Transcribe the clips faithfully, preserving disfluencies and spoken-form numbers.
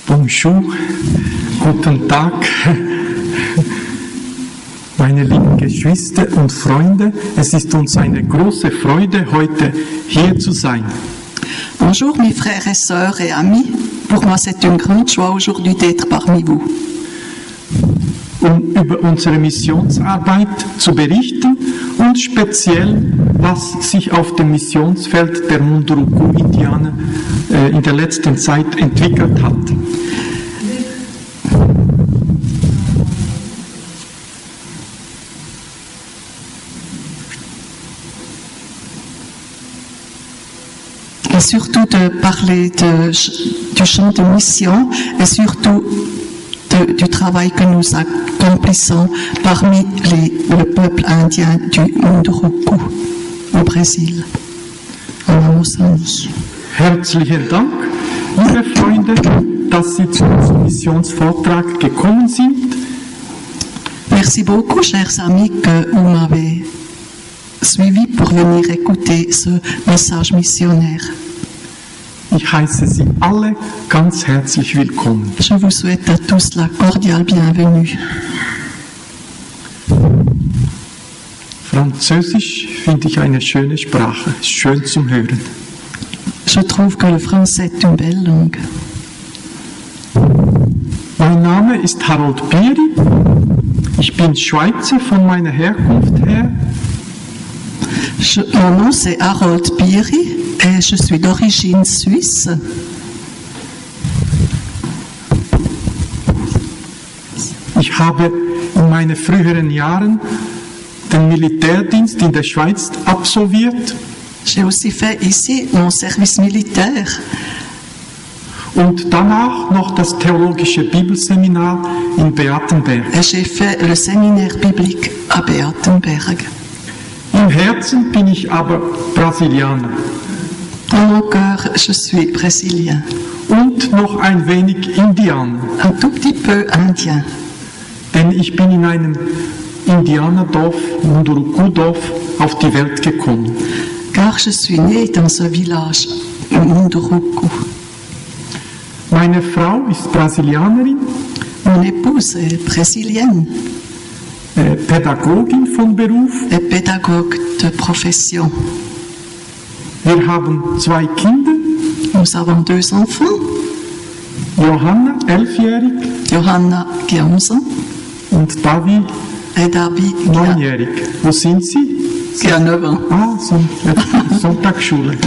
Bonjour, guten Tag, meine lieben Geschwister und Freunde. Es ist uns eine große Freude, heute hier zu sein. Bonjour mes frères et sœurs et amis. Pour moi, c'est une grande joie aujourd'hui d'être parmi vous. Um über unsere Missionsarbeit zu berichten und speziell, was sich auf dem Missionsfeld der Munduruku-Indianer äh, in der letzten Zeit entwickelt hat. Et surtout de parler de, du champ de mission et surtout de, du travail que nous accomplissons parmi les, le peuple indien du Munduruku au Brésil, en Amazonie. Herzlichen Dank, liebe Freunde, dass Sie zu unserem Missionsvortrag gekommen sind. Merci beaucoup, chers amis, que vous m'avez suivi pour venir écouter ce message missionnaire. Ich heiße Sie alle ganz herzlich willkommen. Je vous souhaite à tous la cordiale bienvenue. Französisch finde ich eine schöne Sprache, ist schön zum Hören. Je trouve que le français est une belle langue. Mein Name ist Harold Bieri. Ich bin Schweizer von meiner Herkunft her. Je, mon nom c'est Harold Bieri et je suis d'origine suisse. Ich habe in meinen früheren Jahren den Militärdienst in der Schweiz absolviert. J'ai aussi fait ici mon service militaire. Und danach noch das theologische Bibelseminar in Beatenberg. Et j'ai fait le séminaire biblique à Beatenberg. Im Herzen bin ich aber Brasilianer. Dans mon cœur, je suis brésilien. Und noch ein wenig Indianer. Un tout petit peu indien. Denn ich bin in einem Indianerdorf, Munduruku-Dorf, auf die Welt gekommen. Car je suis né dans un village, Munduruku. Meine Frau ist Brasilianerin. Mon épouse est brésilienne. Äh, Pädagogin von Beruf. Et pédagogue de profession. Wir haben zwei Kinder. Nous avons deux enfants. Johanna, elfjährig. Johanna, qui a onze ans. Und David, Et David, neunjährig. Wo sind Sie? qui a neuf ans. Ah, so, äh, Sonntagsschule.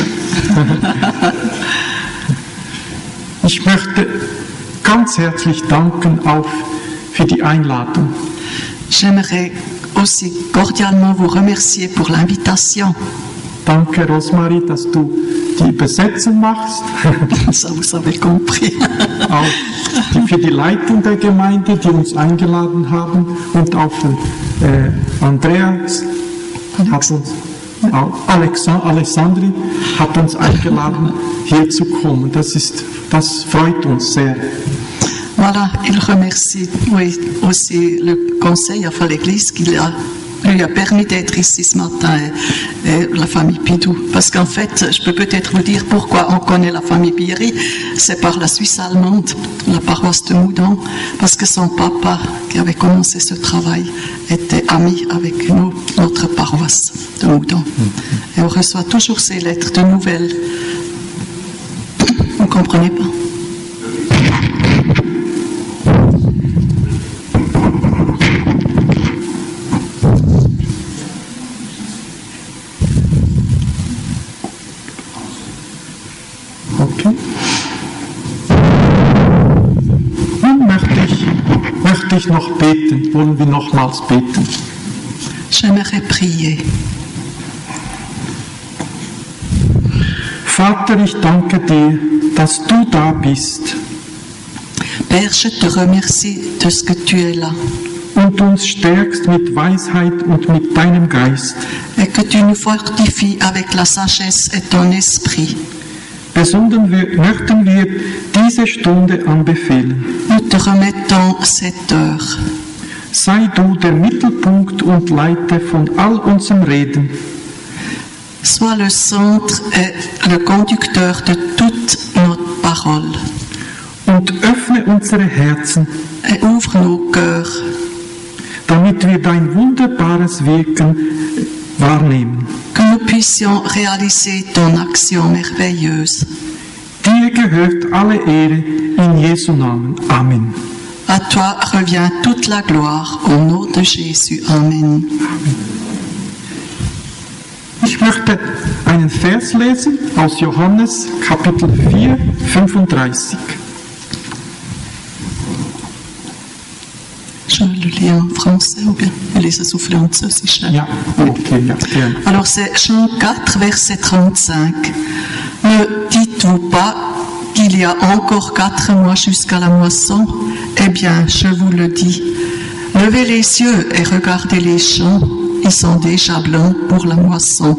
Ich möchte ganz herzlich danken auch für die Einladung. J'aimerais aussi cordialement vous remercier pour l'invitation. Danke, Rosmarie, dass du die Übersetzung machst. Ça, vous avez compris. Auch die, für die Leitung der Gemeinde, die uns eingeladen haben. Und auch äh, Andreas hat uns, Alexand, Alessandri hat uns eingeladen, hier zu kommen. Das, ist, das freut uns sehr. Voilà, il remercie oui, aussi le conseil, enfin l'Église, qui a, lui a permis d'être ici ce matin, et, et la famille Pidou. Parce qu'en fait, je peux peut-être vous dire pourquoi on connaît la famille Bieri, c'est par la Suisse allemande, la paroisse de Moudon, parce que son papa, qui avait commencé ce travail, était ami avec nous, notre paroisse de Moudon. Et on reçoit toujours ces lettres de nouvelles. Vous ne comprenez pas? Okay. Nun möchte ich, möchte ich noch beten. Wollen wir nochmals beten? J'aimerais prier. Vater, ich danke dir, dass du da bist Père, je te remercie de ce que tu es là und uns stärkst mit Weisheit und mit deinem Geist. et que tu nous fortifies avec la sagesse et ton esprit. Besonders wir, möchten wir diese Stunde anbefehlen. Nous te remettons cette heure. Sei du der Mittelpunkt und Leiter von all unserem Reden. Sois le centre et le conducteur de toute notre parole. Und öffne öffne unsere Herzen, et ouvre nos cœurs, damit wir dein wunderbares Wirken wahrnehmen. que nous puissions réaliser ton action merveilleuse. Dir gehört alle Ehre in Jesu Namen. Amen. À toi revient toute la gloire au nom de Jésus. Amen. Ich möchte einen Vers lesen aus Johannes Kapitel vier, fünfunddreißig. Je le lis en français ou bien je lis ça en französisch. Ja, okay, ja, gerne. Alors c'est Jean quatre, verset trente-cinq. Ne dites-vous pas qu'il y a encore quatre mois jusqu'à la moisson? Eh bien, je vous le dis. Levez les yeux et regardez les champs. Ils sont déjà blancs pour la moisson.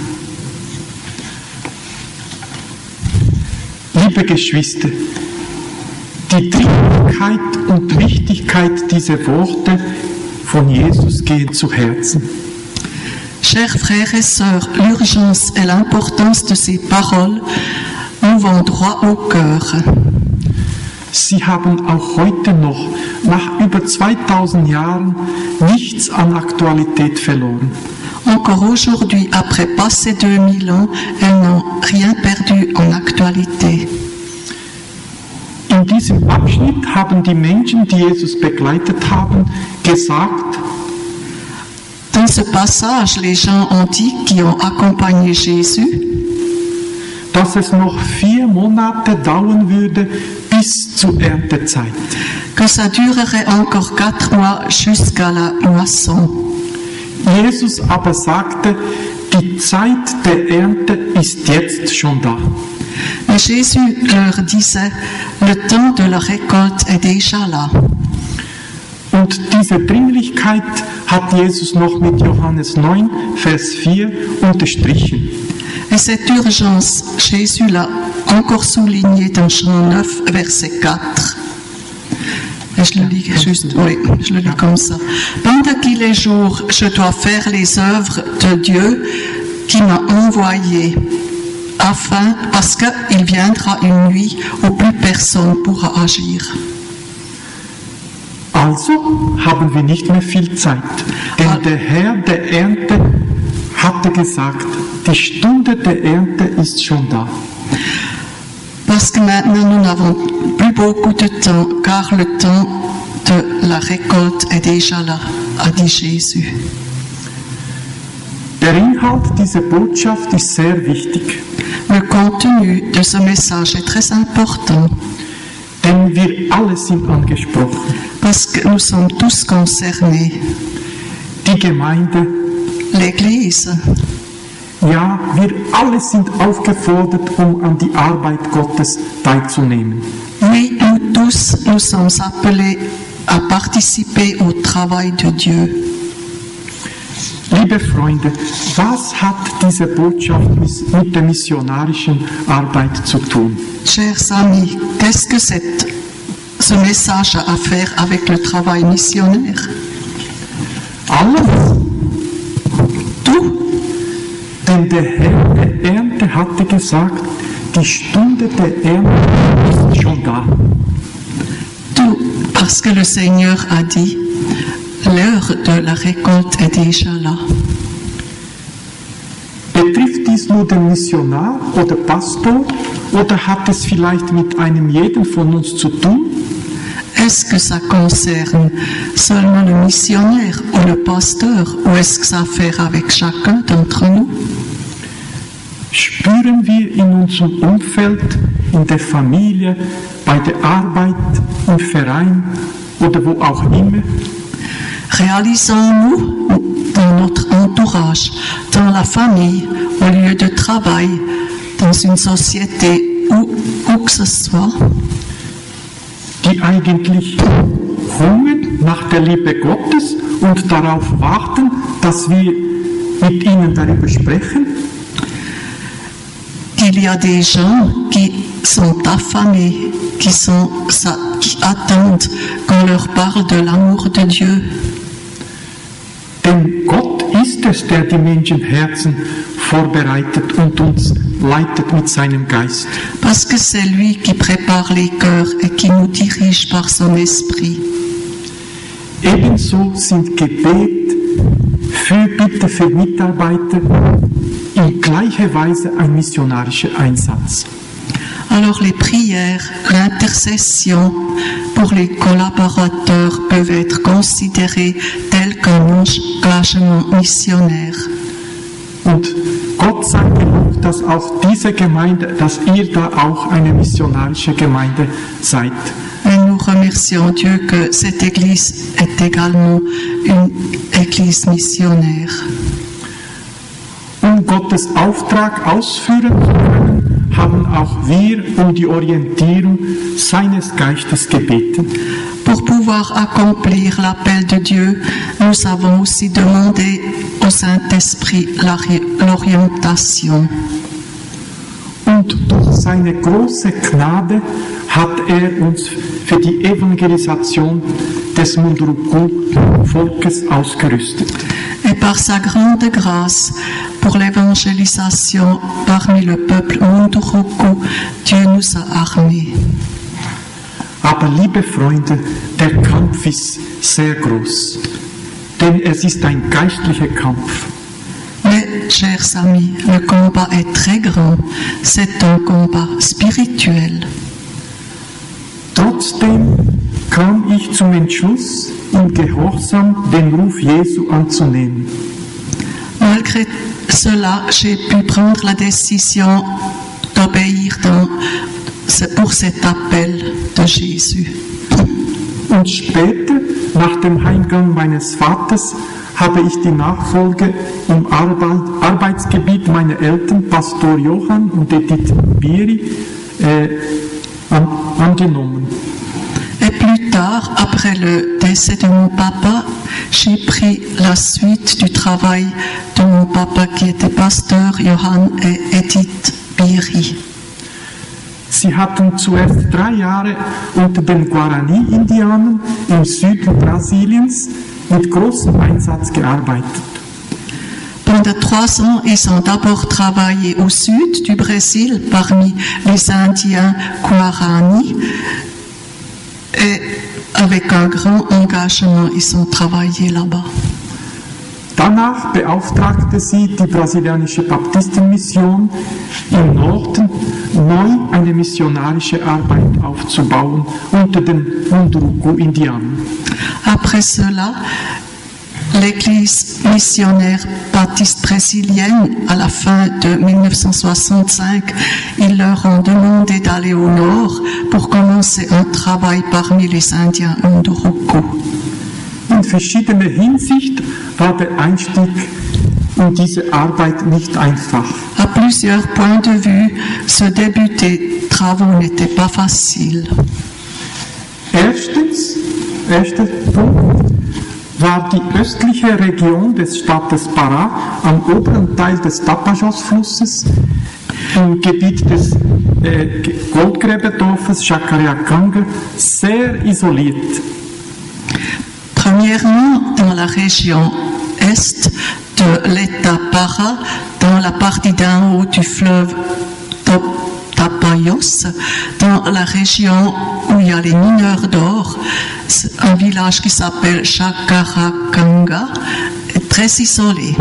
Liebe Geschwister, die Dringlichkeit und Wichtigkeit dieser Worte von Jesus gehen zu Herzen. Chers frères et sœurs, l'urgence et l'importance de ces paroles nous vont droit au cœur. Sie haben auch heute noch, nach über zweitausend Jahren, nichts an Aktualität verloren. Encore aujourd'hui, après passé deux mille ans, elles n'ont rien perdu en actualité. In diesem Abschnitt haben die Menschen, die Jesus begleitet haben, gesagt, Dans ce passage, les gens ont dit qui ont accompagné Jésus dass es noch vier Monate dauern würde bis zur Erntezeit. que ça durerait encore quatre mois jusqu'à la moisson. Jesus aber sagte, die Zeit der Ernte ist jetzt schon da. Mais Jésus leur disait, le temps de la récolte est déjà là. Und diese Dringlichkeit hat Jesus noch mit Johannes neun, Vers vier unterstrichen. Et cette urgence, Jésus l'a encore soulignée dans Jean neuf, verset quatre. Et je le lis juste, oui, je le lis comme ça. Pendant qu'il est jour, je dois faire les œuvres de Dieu qui m'a envoyé, afin, parce qu'il viendra une nuit où plus personne pourra agir. Also haben wir nicht mehr viel Zeit, denn der Herr der Ernte hatte gesagt, die Stunde der Ernte ist schon da. Parce que maintenant nous n'avons plus beaucoup de temps, car le temps de la récolte est déjà là, a dit Jésus. Der Inhalt dieser Botschaft ist sehr wichtig, Le contenu de ce message est très important, denn wir alle sind angesprochen. parce que nous sommes tous concernés. Die Gemeinde, L'Église, ja, wir alle sind aufgefordert, um an die Arbeit Gottes teilzunehmen. oui, nous tous, nous sommes appelés à participer au travail de Dieu. Liebe Freunde, was hat diese Botschaft mit der missionarischen Arbeit zu tun? Chers amis, qu'est-ce que cette, ce message a à faire avec le travail missionnaire? Alles, Tout, denn der Herr der Ernte hatte gesagt, die Stunde der Ernte ist schon da. tout, parce que le Seigneur a dit, l'heure de la récolte est déjà là. Betrifft dies nur den Missionar oder Pastor oder hat es vielleicht mit einem jeden von uns zu tun? Est-ce que ça concerne seulement le missionnaire ou le pasteur, ou est-ce que ça a à faire avec chacun d'entre nous? Spüren wir in unserem Umfeld, in der Familie, bei der Arbeit, im Verein oder wo auch immer, Réalisons-nous dans notre entourage, dans la famille, au lieu de travail, dans une société, où, où que ce soit, die eigentlich hungern nach der Liebe Gottes und darauf warten, dass wir mit ihnen darüber sprechen? qu'il y a des gens qui sont affamés, qui, sont, ça, qui attendent qu'on leur parle de l'amour de Dieu. Denn Gott ist es, der die Menschenherzen vorbereitet und uns leitet mit seinem Geist. Parce que c'est lui qui prépare les cœurs et qui nous dirige par son esprit. Ebenso sind Gebet, Fürbitte für Mitarbeiter in gleicher Weise ein missionarischer Einsatz. Alors les prières, l'intercession pour les collaborateurs peuvent être considérées telles qu'un engagement missionnaire. Und Gott sei gelobt, dass auch diese Gemeinde, dass ihr da auch eine missionarische Gemeinde seid. Et nous remercions Dieu que cette Église est également une Église missionnaire. Um Gottes Auftrag ausführen zu können, haben auch wir um die Orientierung seines Geistes gebeten. Pour pouvoir accomplir l'appel de Dieu, nous avons aussi demandé au Saint-Esprit l'orientation. Und durch seine große Gnade hat er uns für die Evangelisation des Munduruku-Volkes ausgerüstet. Et par sa grande grâce, pour l'évangélisation parmi le peuple Munduruku, Dieu nous a armés. Aber liebe Freunde, der Kampf ist sehr groß, denn es ist ein geistlicher Kampf. Mais, chers amis, le combat est très grand. C'est un combat spirituel. Trotzdem kam ich zum Entschluss, im Gehorsam den Ruf Jesu anzunehmen. Malgré cela, j'ai pu prendre la décision d'obéir dans, pour cet appel de Jésus. Und später, nach dem Heimgang meines Vaters, habe ich die Nachfolge im Arbeit, Arbeitsgebiet meiner Eltern, Pastor Johann und Edith Bieri, äh, an, angenommen. Et plus tard, après le décès de mon papa, j'ai pris la suite du travail de mon papa qui était pasteur Johann et Edith Bieri. Sie hatten zuerst drei Jahre unter den Guarani-Indianern im Süden Brasiliens mit großem Einsatz gearbeitet. Pendant trois ans, ils ont d'abord travaillé au sud du Brésil parmi les Indiens Guarani et avec un grand engagement, ils ont travaillé là-bas. Danach beauftragte sie die brasilianische Baptistenmission im Norden, neu eine missionarische Arbeit aufzubauen unter den Munduruku-Indianern. Après cela, l'église missionnaire baptiste brésilienne, à la fin de mille neuf cent soixante-cinq, ils leur ont demandé d'aller au nord pour commencer un travail parmi les Indiens Munduruku. In verschiedener Hinsicht war der Einstieg in diese Arbeit nicht einfach. À plusieurs points de vue, ce début des travaux n'était pas facile. Erstens, erster Punkt, war die östliche Region des Staates Pará am oberen Teil des Tapajós-Flusses im Gebiet des äh, Goldgräberdorfes Jacareacanga sehr isoliert. Premièrement, dans la région est de l'État Pará, dans la partie d'en haut du fleuve Tapajós, dans la région où il y a les mineurs d'or, un village qui s'appelle Jacareacanga, est très isolé.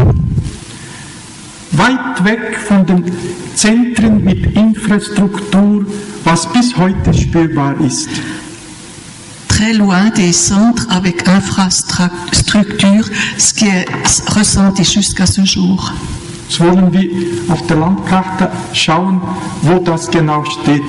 Weit weg von den Zentren mit Infrastruktur, was bis heute spürbar ist. Très loin des centres avec infrastructure, ce qui est ressenti jusqu'à ce jour. Jetzt wollen wir auf der Landkarte schauen, wo das genau steht.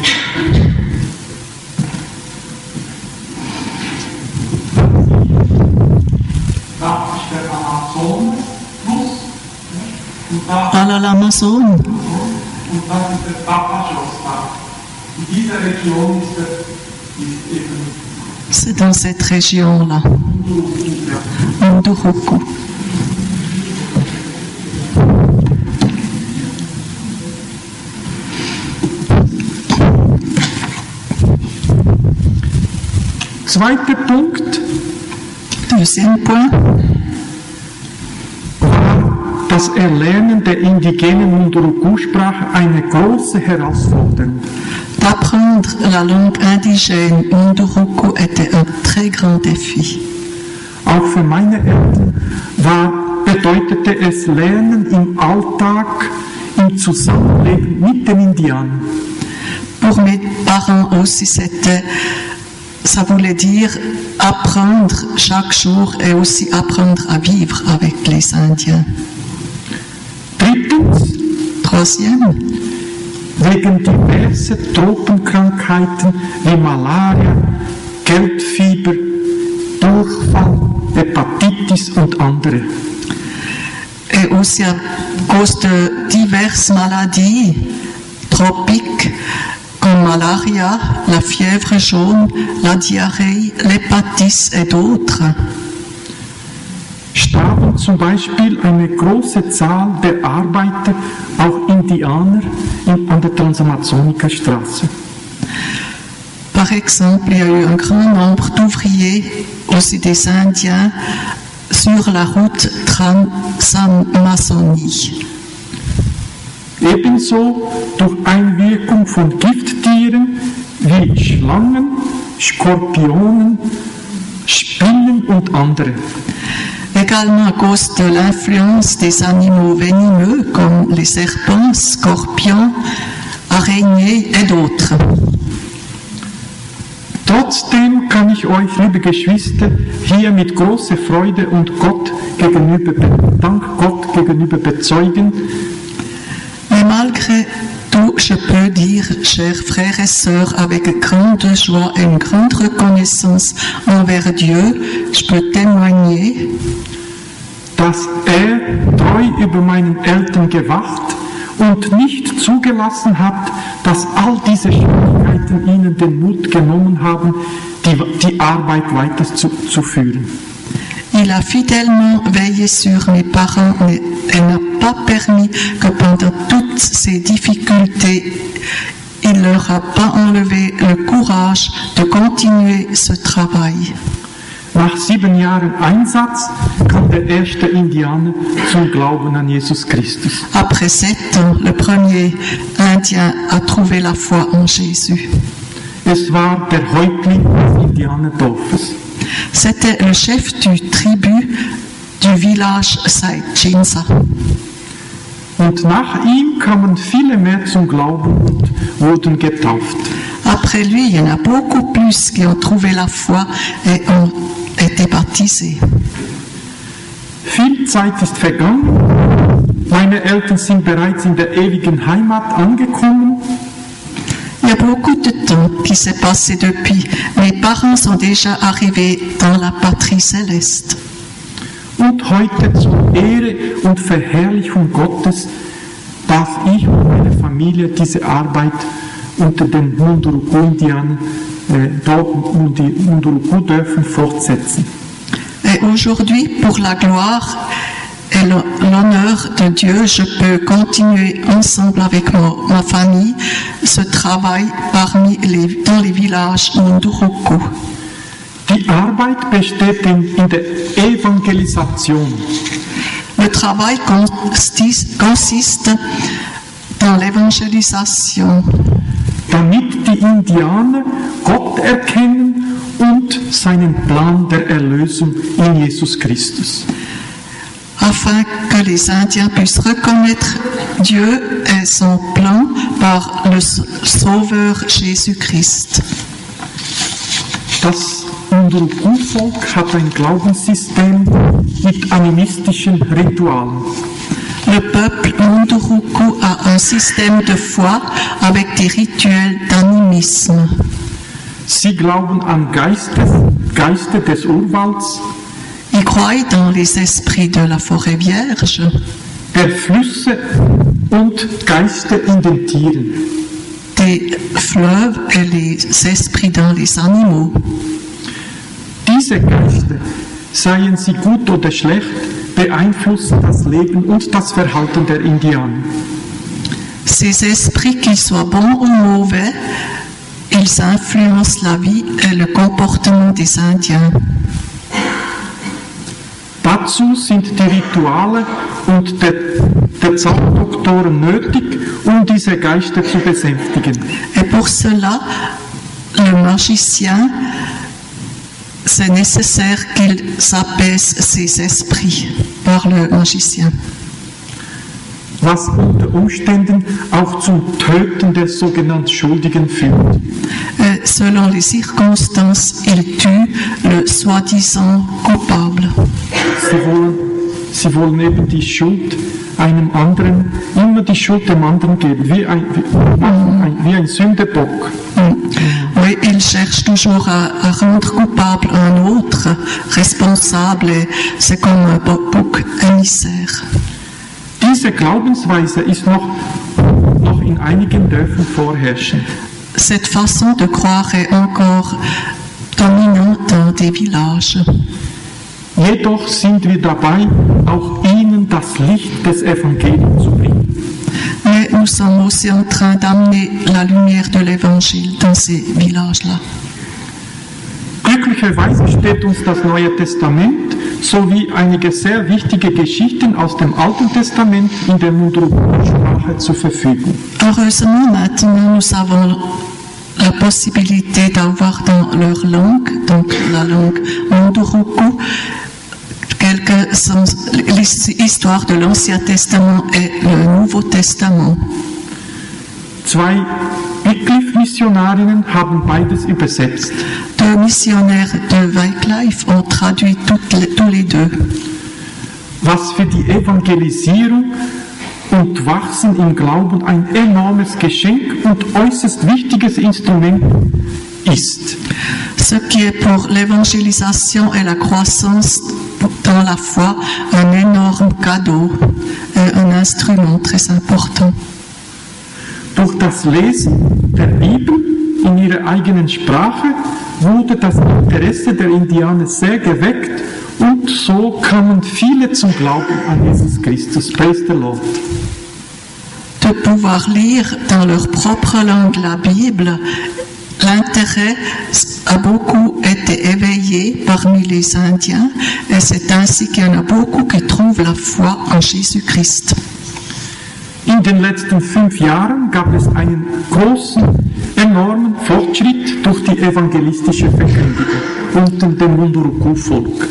Da ist der Amazonfluss. À l'Amazon. Und da ist der Tapajós. In dieser Region ist, der, ist eben C'est dans cette région-là, Munduruku. Zweiter Punkt. Deuxième point. War das das Erlernen der indigenen Munduruku-Sprache eine große Herausforderung. D'apprendre la langue indigène Munduruku était un très grand défi. Auch für meine Eltern war, bedeutete es Lernen im Alltag, im Zusammenleben mit den Indianern. Pour mes parents aussi, c'était, ça voulait dire apprendre chaque jour et aussi apprendre à vivre avec les Indiens. Drittens, Troisième, wegen diverser Tropenkrankheiten wie Malaria, Gelbfieber, Durchfall, Hepatitis und andere. et aussi à cause de diverses maladies tropiques comme malaria, la fièvre jaune, la diarrhée, l'hépatite et d'autres. Starben zum Beispiel eine große Zahl der Arbeiter, auch Indianer, in, an der Transamazonica-Straße. Par exemple, il y a eu un grand nombre d'ouvriers, aussi des Indiens, sur la route Trans-Amazonie. Ebenso durch Einwirkung von Gifttieren wie Schlangen, Skorpionen, Spinnen und andere. Également à cause de l'influence des animaux venimeux comme les serpents, scorpions, araignées et d'autres. Trotzdem kann ich euch, liebe Geschwister, hier mit großer Freude und Gott gegenüber, Dank Gott gegenüber bezeugen, Mais malgré tout, je peux dire, chers frères et sœurs, avec grande joie et une grande reconnaissance envers Dieu, je peux témoigner dass er treu über meinen Eltern gewacht und nicht zugelassen hat, dass all diese Schwierigkeiten ihnen den Mut genommen haben, die, die Arbeit weiterzuführen. Il a fidèlement veillé sur mes parents et n'a pas permis que pendant toutes ces difficultés, il ne leur a pas enlevé le courage de continuer ce travail. Nach sieben Jahren Einsatz kam der erste Indianer zum Glauben an Jesus Christus. Après sept ans, le premier Indien a trouvé la foi en Jésus. Es war der Häuptling des Indianerdorfes. C'était le chef du tribu du village Saichinsa. Und nach ihm kamen viele mehr zum Glauben und wurden getauft. Après lui, il y en a beaucoup plus qui ont trouvé la foi et ont été baptisés. Viel Zeit ist vergangen. Meine Eltern sind bereits in der ewigen Heimat angekommen. Il y a beaucoup de temps qui s'est passé depuis. Mes parents sont déjà arrivés dans la patrie céleste. Und heute zur Ehre und Verherrlichung Gottes darf ich und meine Familie diese Arbeit unter den Munduruku-Indianern äh, Munduruku-Dörfern fortsetzen. Et aujourd'hui, pour la gloire et l'honneur de Dieu, je peux continuer ensemble avec ma, ma famille ce travail parmi les, dans les villages Munduruku. Die Arbeit besteht in, in der Evangelisation. Le travail consiste, consiste dans l'évangélisation, damit die Indianer Gott erkennen und seinen Plan der Erlösung in Jesus Christus. afin que les Indiens puissent reconnaître Dieu et son plan par le Sauveur Jésus-Christ. Das Munduruku-Volk hat ein Glaubenssystem mit animistischen Ritualen. Le peuple Munduruku a un système de foi avec des rituels d'animisme. Sie glauben an Geistes, Geister des Urwalds, Ils croient dans les esprits de la forêt vierge, der Flüsse und Geister in den Tieren. des fleuves et les esprits dans les animaux. Diese Geister, seien sie gut oder schlecht, beeinflussen das Leben und das Verhalten der Indianer. Ces esprits, qu'ils soient bons ou mauvais, ils influencent la vie et le comportement des Indiens. Dazu sind die Rituale und der, der Zauberdoktoren nötig, um diese Geister zu besänftigen. Et pour cela, le magicien, c'est nécessaire qu'il apaise ses esprits par le magicien. Was unter Umständen auch zum Töten der sogenannten Schuldigen führt. Et selon les circonstances, il tue le soi-disant coupable. Sie wollen, sie wollen eben die Schuld einem anderen, immer die Schuld dem anderen geben, wie ein, wie, ein, wie ein Sündebock. Oui, il cherche toujours à, à rendre coupable un autre, responsable, et c'est comme un bouc émissaire. Diese Glaubensweise ist noch, noch in einigen Dörfern vorherrschend. Cette façon de croire est encore dominante dans des villages. Jedoch sind wir dabei, auch ihnen das Licht des Evangeliums zu bringen. Mais nous sommes aussi en train d'amener la lumière de l'Évangile dans ces villages-là. Glücklicherweise steht uns das Neue Testament sowie einige sehr wichtige Geschichten aus dem Alten Testament in der Munduruku-Sprache zur Verfügung. Heureusement, maintenant, nous avons la possibilité d'avoir dans leur langue, donc la langue Munduruku, quelques histoires de l'Ancien Testament et le Nouveau Testament. Zwei Wycliffe-Missionarinnen haben beides übersetzt. Deux missionnaires de Wycliffe ont traduit toutes les, tous les deux. Was für die Evangelisierung und Wachsen im Glauben ein enormes Geschenk und äußerst wichtiges Instrument ist. Ce qui est pour l'évangélisation et la croissance dans la foi un énorme cadeau, un instrument très important. Durch das Lesen der Bibel in ihrer eigenen Sprache wurde das Interesse der Indianer sehr geweckt und so kamen viele zum Glauben an Jesus Christus. Praise the Lord. De pouvoir lire dans leur propre langue la Bible, l'intérêt a beaucoup été éveillé parmi les Indiens et c'est ainsi qu'il y en a beaucoup qui trouvent la foi en Jésus-Christ. In den letzten fünf Jahren gab es einen großen, enormen Fortschritt durch die evangelistische Verkündigung unter dem Munduruku-Volk.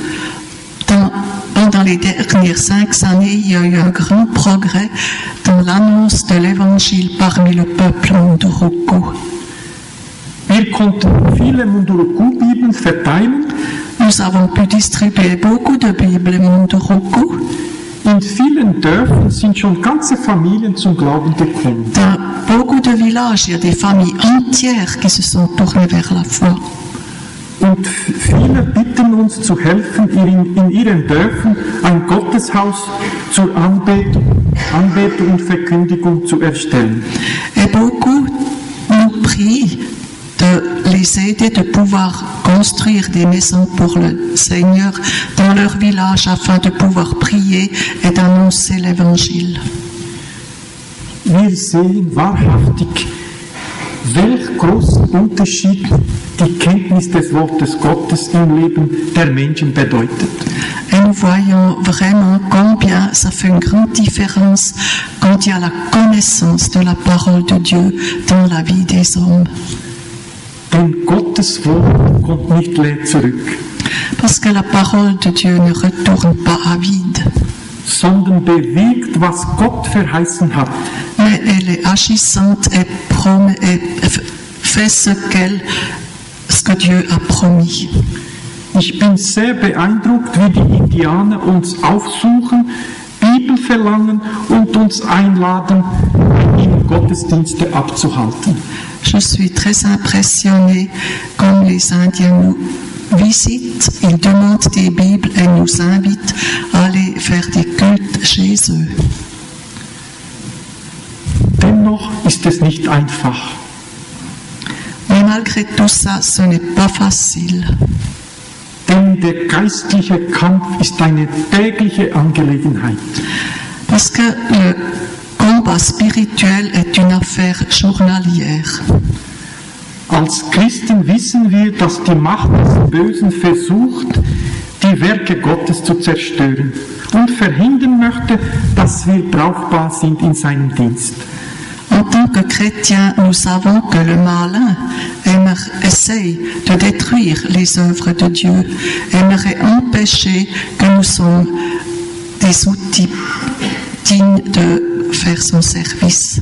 Pendant les dernières cinq années, il y a eu un grand progrès dans l'annonce de l'Évangile parmi le peuple Munduruku. Wir konnten viele Munduruku-Bibeln verteilen. Nous avons pu distribuer beaucoup de Bibles Munduruku. In vielen Dörfern sind schon ganze Familien zum Glauben gekommen. Dans beaucoup de villages, il y a des familles entières qui se sont tournées vers la foi. Und viele bitten uns zu helfen, in, in ihren Dörfern ein Gotteshaus zur Anbetung, Anbetung und Verkündigung zu erstellen. Et beaucoup nous prient de les aider de pouvoir construire des maisons pour le Seigneur dans leur village afin de pouvoir prier et d'annoncer l'Évangile. Wir sehen wahrhaftig, welch großen Unterschied die Kenntnis des Wortes Gottes im Leben der Menschen bedeutet. Et nous voyons vraiment combien ça fait une grande différence quand il y a la connaissance de la parole de Dieu dans la vie des hommes. Denn Gottes Wort kommt nicht leer zurück. Parce que la parole de Dieu ne retourne pas à vide. Sondern bewirkt, was Gott verheißen hat. Mais elle est agissante et, promet, et fait ce, qu'elle, ce que Dieu a promis. Ich bin sehr beeindruckt, wie die Indianer uns aufsuchen, Bibel verlangen und uns einladen, ihnen Gottesdienste abzuhalten. Je suis très impressionnée comme les Indiens nous visitent, ils demandent des Bibles et nous invitent à aller faire des cultes chez eux. Dennoch ist es nicht einfach. Mais malgré tout ça, ce n'est pas facile. Denn der geistliche Kampf ist eine tägliche Angelegenheit. Parce que le combat spirituel est une affaire journalière. Als Christen wissen wir, dass die Macht des Bösen versucht, die die Werke Gottes zu zerstören und verhindern möchte, dass wir brauchbar sind in seinem Dienst. En tant que chrétiens, nous savons que le malin aimerait, essaye de détruire les œuvres de Dieu, aimerait empêcher que nous sommes des outils dignes de faire son service.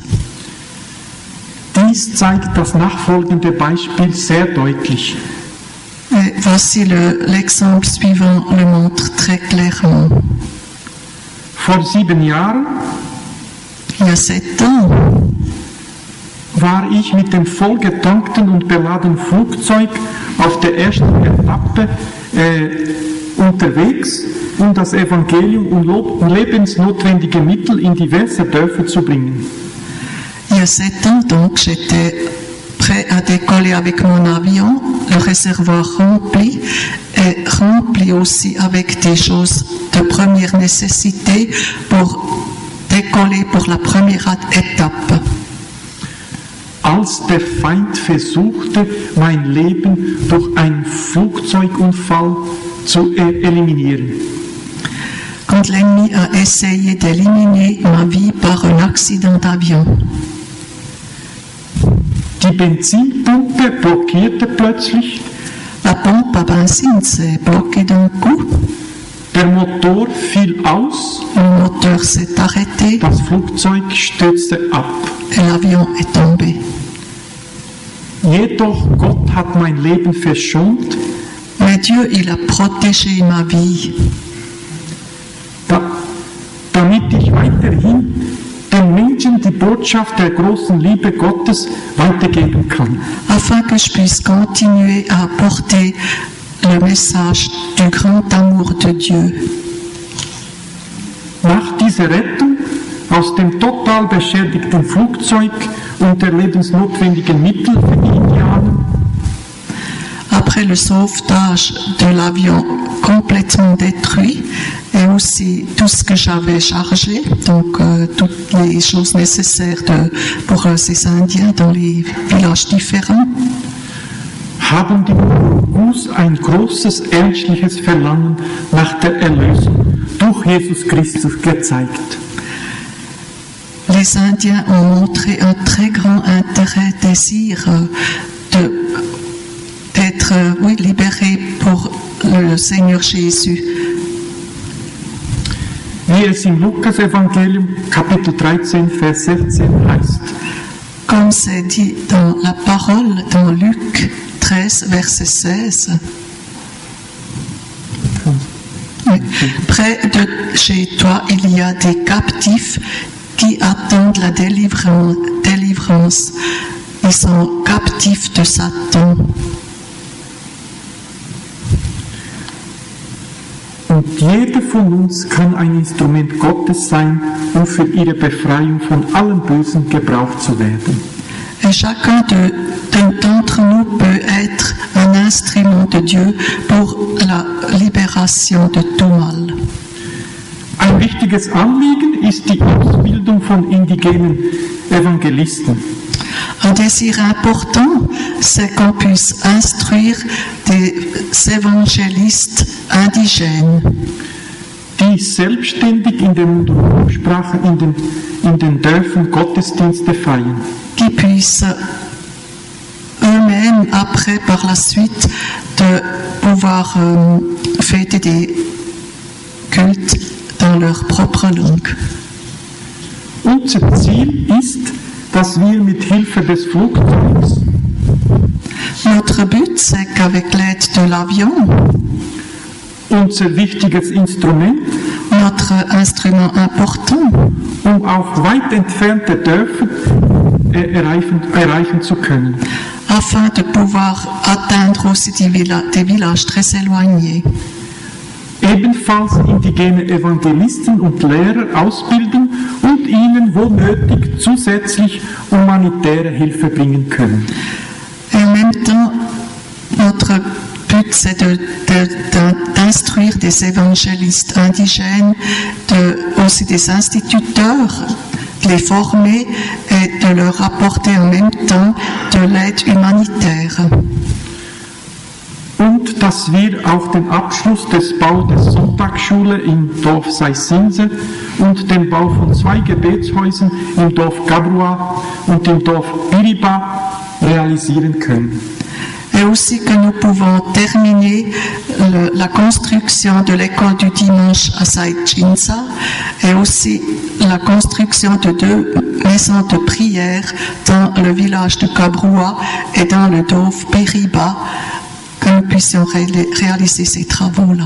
Dies zeigt das nachfolgende Beispiel sehr deutlich. Et voici le, l'exemple suivant le montre très clairement. Vor sieben Jahren Il y a sept ans, war ich mit dem vollgetankten und beladenen Flugzeug auf der ersten Etappe äh, unterwegs, um das Evangelium und lebensnotwendige Mittel in diverse Dörfer zu bringen. il y a sept ans, donc, j'étais prêt à décoller avec mon avion, le réservoir rempli, et rempli aussi avec des choses de première nécessité pour décoller pour la première étape. Als der Feind versuchte, mein Leben durch einen Flugzeugunfall zu eliminieren. Quand l'ennemi a essayé d'éliminer ma vie par un accident d'avion. Die Benzinpumpe blockierte plötzlich. La pompe à benzine s'est bloquée d'un coup. Der Motor fiel aus. Le moteur s'est arrêté. Das Flugzeug stürzte ab. Et l'avion est tombé. Jedoch Gott hat mein Leben verschont. Mais Dieu, il a protégé ma vie. Da, damit ich weiterhin den Menschen die Botschaft der großen Liebe Gottes weitergeben kann. Afin que je puisse continuer à apporter le message du grand amour de Dieu. Nach dieser Rettung aus dem total beschädigten Flugzeug und der lebensnotwendigen Mittel für die Indianer, après le sauvetage de l'avion complètement détruit et aussi tout ce que j'avais chargé, donc euh, toutes les choses nécessaires de, pour euh, ces Indiens dans les villages différents, haben die Mongols ein großes, ernstliches Verlangen nach der Erlösung durch Jesus Christus gezeigt. Les Indiens ont montré un très grand intérêt, désir euh, de, d'être euh, oui, libérés pour le Seigneur Jésus. Wie es im Lukas-Evangelium, Kapitel dreizehn, Vers sechzehn heißt. Comme c'est dit dans la parole, dans Luc treize, verset seize. Oui. Près de chez toi, il y a des captifs qui attendent la délivrance. délivrance. Ils sont captifs de Satan. Und jeder von uns kann ein Instrument Gottes sein, um für ihre Befreiung von allem Bösen gebraucht zu werden. Et chacun de, d'entre nous peut être un instrument de Dieu pour la libération de tout mal. Ein wichtiges Anliegen ist die Ausbildung von indigenen Evangelisten. Un désir important, c'est qu'on puisse instruire des évangélistes indigènes, die selbstständig in der Mundurumsprache in den, in den Dörfern Gottesdienste feiern. qui puissent eux-mêmes, après, par la suite, de pouvoir euh, fêter des cultes dans leur propre langue. Unser Ziel ist, dass wir mit Hilfe des Flugzeugs Notre but, c'est qu'avec l'aide de l'avion, unser wichtiges Instrument, notre instrument important, um auch weit entfernte Dörfer äh, erreichen, erreichen zu können. afin de pouvoir atteindre aussi des, villa- des villages très éloignés. Ebenfalls indigene Evangelisten und Lehrer ausbilden und ihnen, wo nötig, zusätzlich humanitäre Hilfe bringen können. Et en même temps, notre but, c'est de, de, de, d'instruire des évangélistes indigènes, de, aussi des instituteurs, de les former et de leur apporter en même temps de l'aide humanitaire. Und dass wir auch den Abschluss des Baus der Sonntagsschule im Dorf Seisinse und den Bau von zwei Gebetshäusern im Dorf Gabrua und im Dorf Biriba realisieren können. Et aussi que nous pouvons terminer le, la construction de l'école du dimanche à Saïdjinsa et aussi la construction de deux maisons de prière dans le village de Gabrua et dans le Dorf Biriba, que nous puissions ré réaliser ces travaux-là.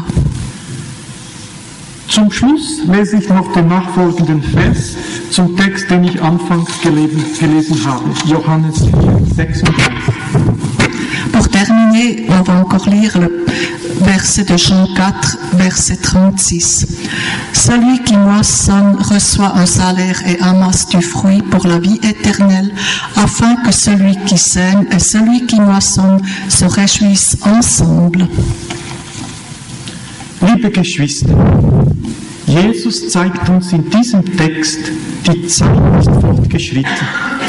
Zum Schluss lese ich noch den nachfolgenden Vers zum Text, den ich anfangs gelesen habe, Johannes vier, sechsunddreißig. Pour terminer, on va encore lire le verset de Jean quatre, verset trente-six. Celui qui moissonne reçoit un salaire et amasse du fruit pour la vie éternelle, afin que celui qui sème et celui qui moissonne se réjouissent ensemble. Liebe Geschwister, Jesus zeigt uns in diesem Text, die Zeit ist fortgeschritten.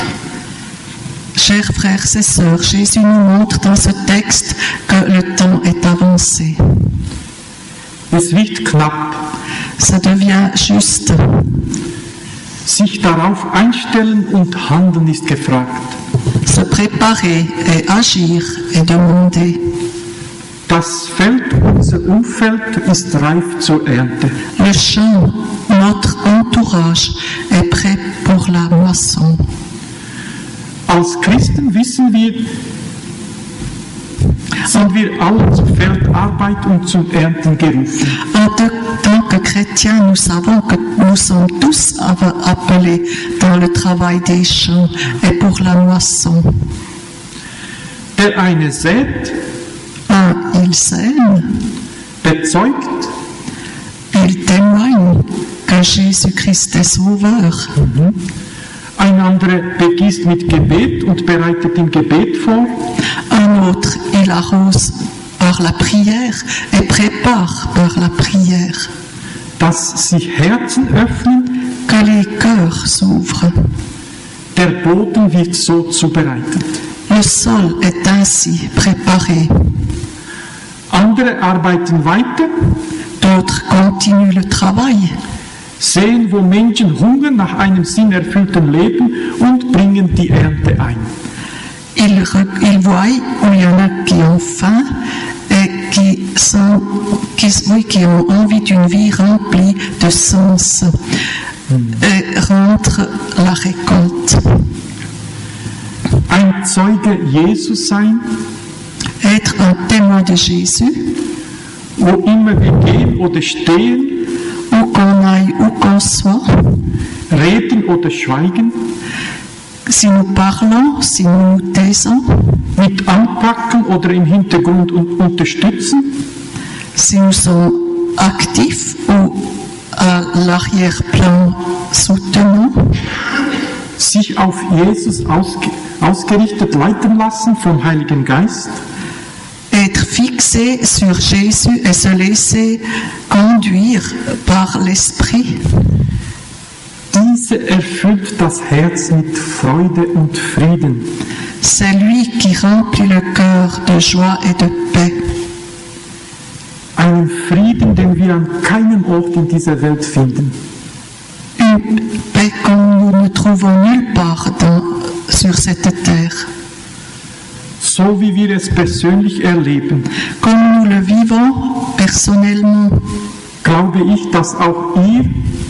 Chers frères et sœurs, Jésus nous montre dans ce texte que le temps est avancé. Es wird knapp. Ça devient juste. Sich darauf einstellen und handeln ist gefragt. Se préparer et agir est demandé. Das Feld, unser Umfeld, ist reif zur Ernte. Le champ, notre entourage, est prêt pour la moisson. Als Christen wissen wir, sind wir alle zur Feldarbeit und zum Ernten gerufen. En tant que chrétiens, nous savons que nous sommes tous appelés dans le travail des champs et pour la moisson. Der eine sät, un, il sème, bezeugt, il témoigne que Jésus-Christ est Sauveur. Mhm. Ein anderer begießt mit Gebet und bereitet im Gebet vor. Un autre, il arrose par la prière et prépare par la prière. Dass sich Herzen öffnen, que les cœurs s'ouvrent. Der Boden wird so zubereitet. Le sol est ainsi préparé. Andere arbeiten weiter. D'autres continuent le travail. Sehen, wo Menschen hungern nach einem sinnerfüllten Leben und bringen die Ernte ein. Ils, ils voient où il y en a qui ont faim et qui, sont, qui, oui, qui ont envie d'une vie remplie de sens et rentrent la récolte. Ein Zeuge Jesus sein, être un témoin de Jésus, wo immer wir gehen oder stehen, où qu'on aille, où qu'on soit, reden oder schweigen, si nous parlons, si nous nous taisons, mit anpacken oder im Hintergrund unterstützen, si nous sommes actifs ou à l'arrière-plan soutenant, sich auf Jesus ausge, ausgerichtet leiten lassen vom Heiligen Geist, être fixé sur Jésus et se laisser conduire par l'Esprit. Diese erfüllt das Herz mit Freude und Frieden. C'est lui qui remplit le cœur de joie et de paix. Einen Frieden, den wir an keinem Ort in dieser Welt finden. Une paix comme nous ne trouvons nulle part dans, sur cette terre. So wie wir es persönlich erleben, comme nous le vivons personnellement, glaube ich, dass auch ihr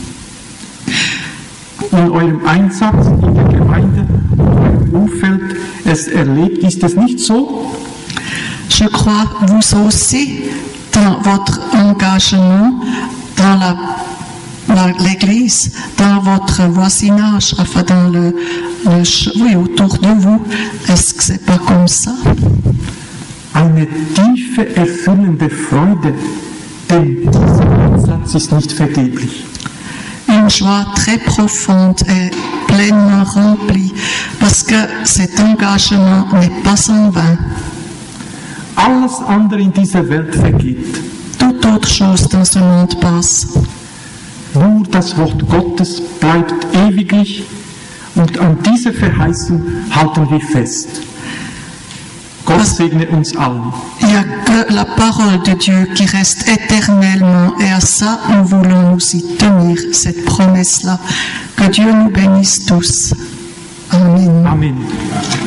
in eurem Einsatz in der Gemeinde und eurem Umfeld es erlebt. Ist es nicht so? Je crois vous aussi dans votre engagement dans la l'Église, dans votre voisinage, enfin dans le, le oui, autour de vous. Est-ce que c'est pas comme ça? Eine tiefe, erfüllende Freude, denn dieser Einsatz ist nicht vergeblich. Une joie très profonde et pleinement remplie, parce que cet engagement n'est pas en vain. Alles andere in dieser Welt vergeht. Toute autre chose dans ce monde passe. Nur das Wort Gottes bleibt ewiglich und an dieser Verheißung halten wir fest. Gott Gott segne uns allen. Il n'y a que la parole de Dieu qui reste éternellement, et à ça, nous voulons nous y tenir, cette promesse-là. Que Dieu nous bénisse tous. Amen. Amen.